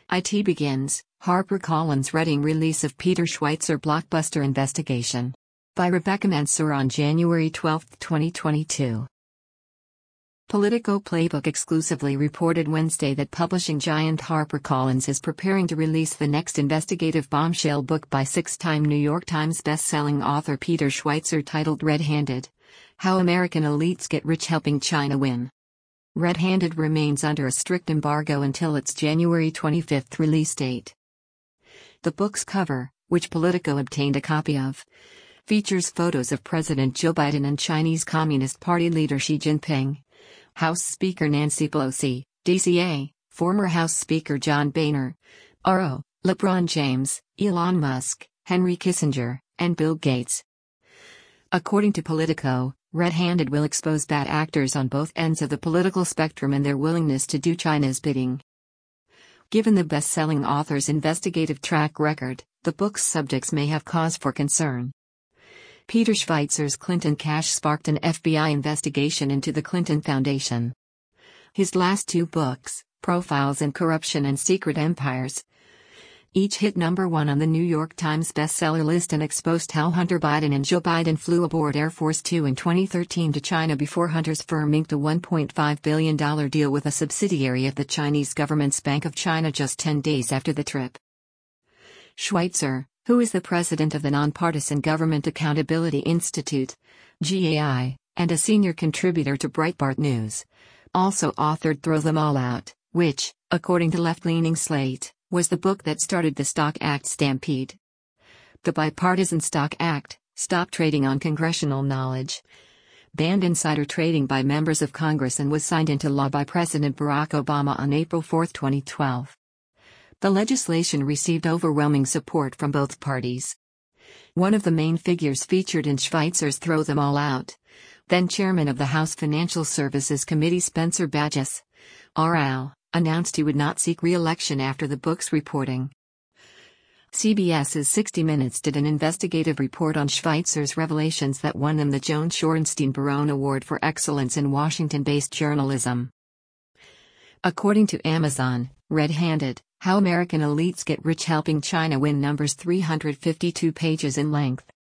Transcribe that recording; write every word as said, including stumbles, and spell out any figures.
I T begins, HarperCollins Reading release of Peter Schweizer blockbuster investigation. By Rebecca Mansour on January twelfth, twenty twenty-two. Politico Playbook exclusively reported Wednesday that publishing giant HarperCollins is preparing to release the next investigative bombshell book by six-time New York Times best-selling author Peter Schweizer titled Red-Handed: How American Elites Get Rich Helping China Win. Red-Handed remains under a strict embargo until its January twenty-fifth release date. The book's cover, which Politico obtained a copy of, features photos of President Joe Biden and Chinese Communist Party leader Xi Jinping, House Speaker Nancy Pelosi, D C A, former House Speaker John Boehner, R O, LeBron James, Elon Musk, Henry Kissinger, and Bill Gates. According to Politico, Red-Handed will expose bad actors on both ends of the political spectrum and their willingness to do China's bidding. Given the best-selling author's investigative track record, the book's subjects may have cause for concern. Peter Schweizer's Clinton cash sparked an F B I investigation into the Clinton Foundation. His last two books, Profiles in Corruption and Secret Empires, each hit number one on the New York Times bestseller list and exposed how Hunter Biden and Joe Biden flew aboard Air Force Two in twenty thirteen to China before Hunter's firm inked a one point five billion dollars deal with a subsidiary of the Chinese government's Bank of China just ten days after the trip. Schweizer, who is the president of the Nonpartisan Government Accountability Institute, G A I, and a senior contributor to Breitbart News, also authored Throw Them All Out, which, according to left-leaning Slate, was the book that started the Stock Act stampede. The bipartisan Stock Act stopped trading on congressional knowledge, banned insider trading by members of Congress, and was signed into law by President Barack Obama on April fourth, twenty twelve. The legislation received overwhelming support from both parties. One of the main figures featured in Schweizer's Throw Them All Out, then chairman of the House Financial Services Committee Spencer Bajus, R L, announced he would not seek re-election after the book's reporting. CBS's sixty minutes did an investigative report on Schweizer's revelations that won them the Joan Shorenstein-Barone Award for Excellence in Washington-based journalism. According to Amazon, Red-Handed: How American Elites Get Rich Helping China Win numbers three hundred fifty-two pages in length.